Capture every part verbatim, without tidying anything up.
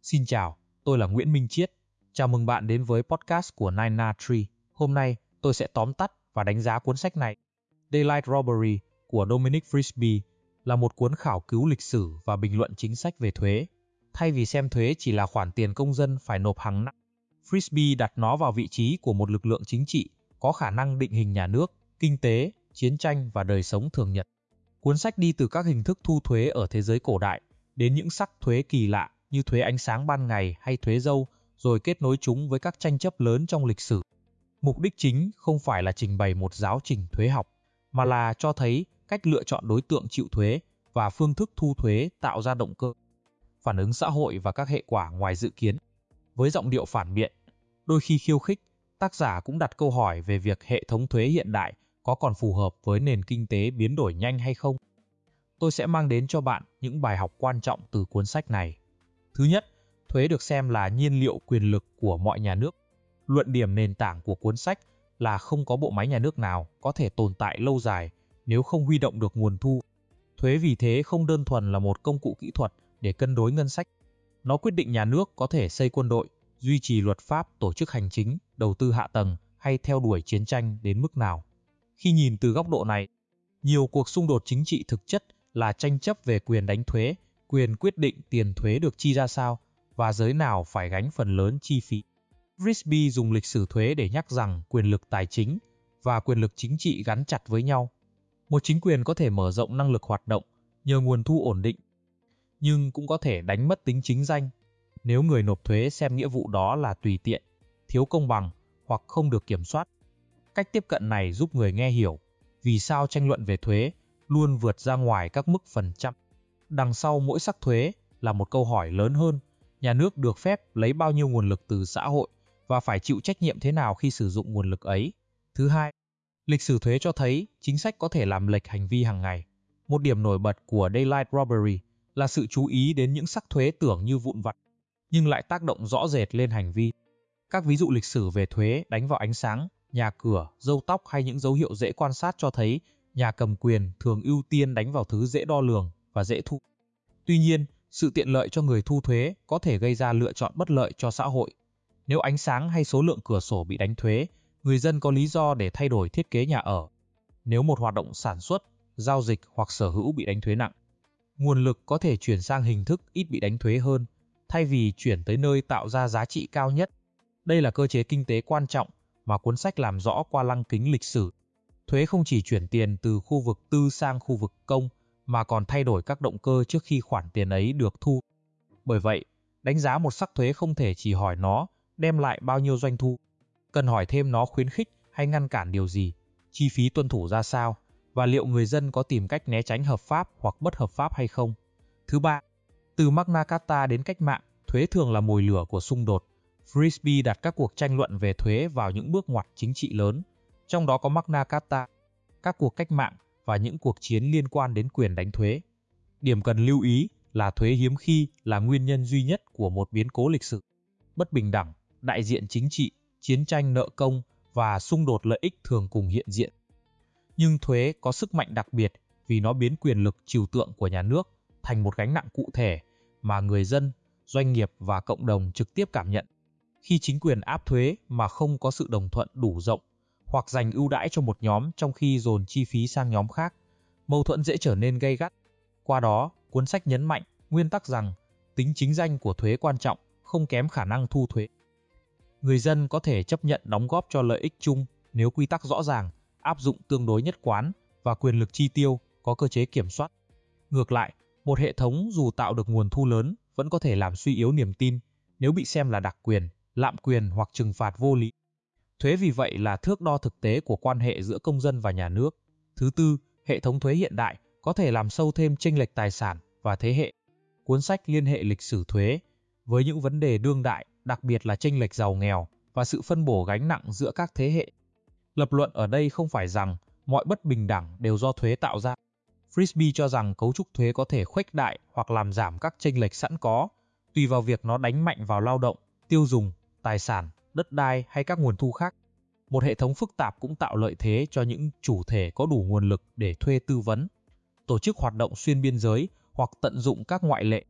Xin chào, tôi là Nguyễn Minh Chiết. Chào mừng bạn đến với podcast của Nine Na Tree. Hôm nay, tôi sẽ tóm tắt và đánh giá cuốn sách này. Daylight Robbery của Dominic Frisby là một cuốn khảo cứu lịch sử và bình luận chính sách về thuế. Thay vì xem thuế chỉ là khoản tiền công dân phải nộp hàng năm, Frisby đặt nó vào vị trí của một lực lượng chính trị có khả năng định hình nhà nước, kinh tế, chiến tranh và đời sống thường nhật. Cuốn sách đi từ các hình thức thu thuế ở thế giới cổ đại đến những sắc thuế kỳ lạ như thuế ánh sáng ban ngày hay thuế dâu, rồi kết nối chúng với các tranh chấp lớn trong lịch sử. Mục đích chính không phải là trình bày một giáo trình thuế học, mà là cho thấy cách lựa chọn đối tượng chịu thuế và phương thức thu thuế tạo ra động cơ, phản ứng xã hội và các hệ quả ngoài dự kiến. Với giọng điệu phản biện, đôi khi khiêu khích, tác giả cũng đặt câu hỏi về việc hệ thống thuế hiện đại có còn phù hợp với nền kinh tế biến đổi nhanh hay không. Tôi sẽ mang đến cho bạn những bài học quan trọng từ cuốn sách này. Thứ nhất, thuế được xem là nhiên liệu quyền lực của mọi nhà nước. Luận điểm nền tảng của cuốn sách là không có bộ máy nhà nước nào có thể tồn tại lâu dài nếu không huy động được nguồn thu. Thuế vì thế không đơn thuần là một công cụ kỹ thuật để cân đối ngân sách. Nó quyết định nhà nước có thể xây quân đội, duy trì luật pháp, tổ chức hành chính, đầu tư hạ tầng hay theo đuổi chiến tranh đến mức nào. Khi nhìn từ góc độ này, nhiều cuộc xung đột chính trị thực chất là tranh chấp về quyền đánh thuế, quyền quyết định tiền thuế được chi ra sao và giới nào phải gánh phần lớn chi phí. Frisby dùng lịch sử thuế để nhắc rằng quyền lực tài chính và quyền lực chính trị gắn chặt với nhau. Một chính quyền có thể mở rộng năng lực hoạt động nhờ nguồn thu ổn định, nhưng cũng có thể đánh mất tính chính danh nếu người nộp thuế xem nghĩa vụ đó là tùy tiện, thiếu công bằng hoặc không được kiểm soát. Cách tiếp cận này giúp người nghe hiểu vì sao tranh luận về thuế luôn vượt ra ngoài các mức phần trăm. Đằng sau mỗi sắc thuế là một câu hỏi lớn hơn: nhà nước được phép lấy bao nhiêu nguồn lực từ xã hội và phải chịu trách nhiệm thế nào khi sử dụng nguồn lực ấy. Thứ hai, lịch sử thuế cho thấy chính sách có thể làm lệch hành vi hàng ngày. Một điểm nổi bật của Daylight Robbery là sự chú ý đến những sắc thuế tưởng như vụn vặt, nhưng lại tác động rõ rệt lên hành vi. Các ví dụ lịch sử về thuế đánh vào ánh sáng, nhà cửa, râu tóc hay những dấu hiệu dễ quan sát cho thấy nhà cầm quyền thường ưu tiên đánh vào thứ dễ đo lường và dễ thu. Tuy nhiên, sự tiện lợi cho người thu thuế có thể gây ra lựa chọn bất lợi cho xã hội. Nếu ánh sáng hay số lượng cửa sổ bị đánh thuế, người dân có lý do để thay đổi thiết kế nhà ở. Nếu một hoạt động sản xuất, giao dịch hoặc sở hữu bị đánh thuế nặng, nguồn lực có thể chuyển sang hình thức ít bị đánh thuế hơn, thay vì chuyển tới nơi tạo ra giá trị cao nhất. Đây là cơ chế kinh tế quan trọng mà cuốn sách làm rõ qua lăng kính lịch sử. Thuế không chỉ chuyển tiền từ khu vực tư sang khu vực công, mà còn thay đổi các động cơ trước khi khoản tiền ấy được thu. Bởi vậy, đánh giá một sắc thuế không thể chỉ hỏi nó đem lại bao nhiêu doanh thu. Cần hỏi thêm nó khuyến khích hay ngăn cản điều gì, chi phí tuân thủ ra sao, và liệu người dân có tìm cách né tránh hợp pháp hoặc bất hợp pháp hay không. Thứ ba, từ Magna Carta đến cách mạng, thuế thường là mồi lửa của xung đột. Frisby đặt các cuộc tranh luận về thuế vào những bước ngoặt chính trị lớn, trong đó có Magna Carta, các cuộc cách mạng và những cuộc chiến liên quan đến quyền đánh thuế. Điểm cần lưu ý là thuế hiếm khi là nguyên nhân duy nhất của một biến cố lịch sử. Bất bình đẳng, đại diện chính trị, chiến tranh nợ công và xung đột lợi ích thường cùng hiện diện. Nhưng thuế có sức mạnh đặc biệt vì nó biến quyền lực trừu tượng của nhà nước thành một gánh nặng cụ thể mà người dân, doanh nghiệp và cộng đồng trực tiếp cảm nhận. Khi chính quyền áp thuế mà không có sự đồng thuận đủ rộng hoặc dành ưu đãi cho một nhóm trong khi dồn chi phí sang nhóm khác, mâu thuẫn dễ trở nên gay gắt. Qua đó, cuốn sách nhấn mạnh nguyên tắc rằng tính chính danh của thuế quan trọng không kém khả năng thu thuế. Người dân có thể chấp nhận đóng góp cho lợi ích chung nếu quy tắc rõ ràng, áp dụng tương đối nhất quán và quyền lực chi tiêu có cơ chế kiểm soát. Ngược lại, một hệ thống dù tạo được nguồn thu lớn vẫn có thể làm suy yếu niềm tin nếu bị xem là đặc quyền, lạm quyền hoặc trừng phạt vô lý. Thuế vì vậy là thước đo thực tế của quan hệ giữa công dân và nhà nước. Thứ tư, hệ thống thuế hiện đại có thể làm sâu thêm chênh lệch tài sản và thế hệ. Cuốn sách liên hệ lịch sử thuế với những vấn đề đương đại, đặc biệt là chênh lệch giàu nghèo và sự phân bổ gánh nặng giữa các thế hệ. Lập luận ở đây không phải rằng mọi bất bình đẳng đều do thuế tạo ra. Frisby cho rằng cấu trúc thuế có thể khuếch đại hoặc làm giảm các chênh lệch sẵn có, tùy vào việc nó đánh mạnh vào lao động, tiêu dùng, tài sản, đất đai hay các nguồn thu khác. Một hệ thống phức tạp cũng tạo lợi thế cho những chủ thể có đủ nguồn lực để thuê tư vấn, tổ chức hoạt động xuyên biên giới hoặc tận dụng các ngoại lệ.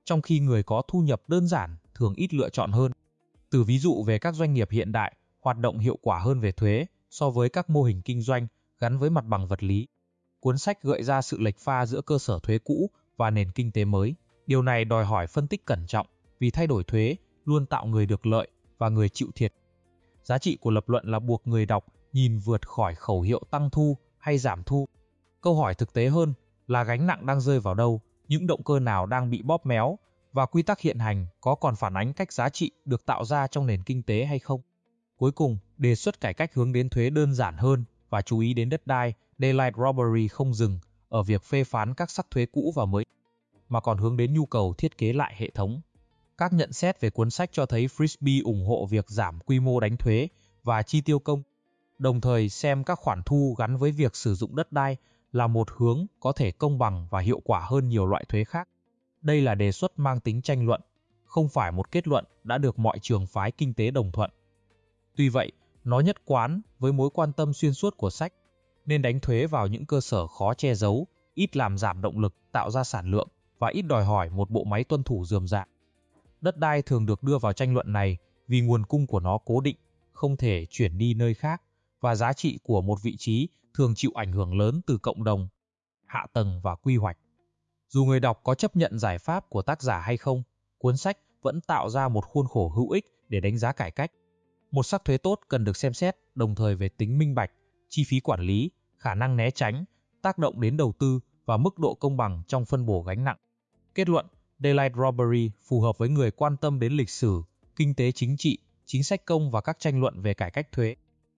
trong khi người có thu nhập đơn giản thường ít lựa chọn hơn. Từ ví dụ về các doanh nghiệp hiện đại hoạt động hiệu quả hơn về thuế so với các mô hình kinh doanh gắn với mặt bằng vật lý. Cuốn sách gợi ra sự lệch pha giữa cơ sở thuế cũ và nền kinh tế mới. Điều này đòi hỏi phân tích cẩn trọng vì thay đổi thuế luôn tạo người được lợi và người chịu thiệt. Giá trị của lập luận là buộc người đọc nhìn vượt khỏi khẩu hiệu tăng thu hay giảm thu. Câu hỏi thực tế hơn là gánh nặng đang rơi vào đâu, những động cơ nào đang bị bóp méo và quy tắc hiện hành có còn phản ánh cách giá trị được tạo ra trong nền kinh tế hay không. Cuối cùng, đề xuất cải cách hướng đến thuế đơn giản hơn và chú ý đến đất đai, Daylight Robbery không dừng ở việc phê phán các sắc thuế cũ và mới, mà còn hướng đến nhu cầu thiết kế lại hệ thống. Các nhận xét về cuốn sách cho thấy Frisby ủng hộ việc giảm quy mô đánh thuế và chi tiêu công, đồng thời xem các khoản thu gắn với việc sử dụng đất đai là một hướng có thể công bằng và hiệu quả hơn nhiều loại thuế khác. Đây là đề xuất mang tính tranh luận, không phải một kết luận đã được mọi trường phái kinh tế đồng thuận. Tuy vậy, nó nhất quán với mối quan tâm xuyên suốt của sách, nên đánh thuế vào những cơ sở khó che giấu, ít làm giảm động lực tạo ra sản lượng và ít đòi hỏi một bộ máy tuân thủ rườm rà. Đất đai thường được đưa vào tranh luận này vì nguồn cung của nó cố định, không thể chuyển đi nơi khác, và giá trị của một vị trí thường chịu ảnh hưởng lớn từ cộng đồng, hạ tầng và quy hoạch. Dù người đọc có chấp nhận giải pháp của tác giả hay không, cuốn sách vẫn tạo ra một khuôn khổ hữu ích để đánh giá cải cách. Một sắc thuế tốt cần được xem xét đồng thời về tính minh bạch, chi phí quản lý, khả năng né tránh, tác động đến đầu tư và mức độ công bằng trong phân bổ gánh nặng. Kết luận, Daylight Robbery phù hợp với người quan tâm đến lịch sử, kinh tế chính trị, chính sách công và các tranh luận về cải cách thuế.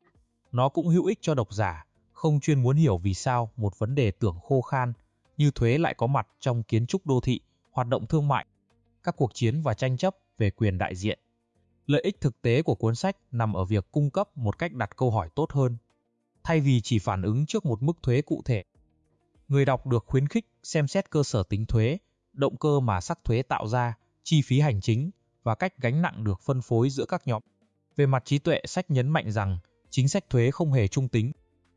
Nó cũng hữu ích cho độc giả, không chuyên muốn hiểu vì sao một vấn đề tưởng khô khan như thuế lại có mặt trong kiến trúc đô thị, hoạt động thương mại, các cuộc chiến và tranh chấp về quyền đại diện. Lợi ích thực tế của cuốn sách nằm ở việc cung cấp một cách đặt câu hỏi tốt hơn, thay vì chỉ phản ứng trước một mức thuế cụ thể. Người đọc được khuyến khích xem xét cơ sở tính thuế, động cơ mà sắc thuế tạo ra, chi phí hành chính và cách gánh nặng được phân phối giữa các nhóm. Về mặt trí tuệ, sách nhấn mạnh rằng chính sách thuế không hề trung tính.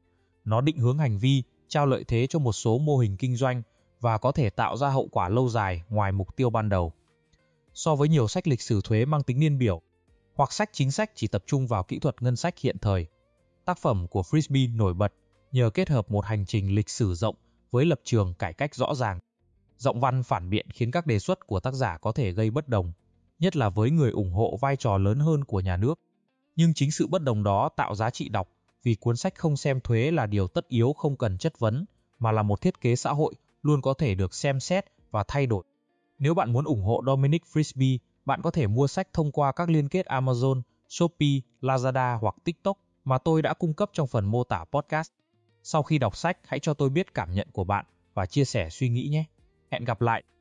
Nó định hướng hành vi, trao lợi thế cho một số mô hình kinh doanh và có thể tạo ra hậu quả lâu dài ngoài mục tiêu ban đầu. So với nhiều sách lịch sử thuế mang tính niên biểu, hoặc sách chính sách chỉ tập trung vào kỹ thuật ngân sách hiện thời, tác phẩm của Frisby nổi bật nhờ kết hợp một hành trình lịch sử rộng với lập trường cải cách rõ ràng. Giọng văn phản biện khiến các đề xuất của tác giả có thể gây bất đồng, nhất là với người ủng hộ vai trò lớn hơn của nhà nước. Nhưng chính sự bất đồng đó tạo giá trị đọc, vì cuốn sách không xem thuế là điều tất yếu không cần chất vấn, mà là một thiết kế xã hội luôn có thể được xem xét và thay đổi. Nếu bạn muốn ủng hộ Dominic Frisby, bạn có thể mua sách thông qua các liên kết Amazon, Shopee, Lazada hoặc TikTok mà tôi đã cung cấp trong phần mô tả podcast. Sau khi đọc sách, hãy cho tôi biết cảm nhận của bạn và chia sẻ suy nghĩ nhé. Hẹn gặp lại!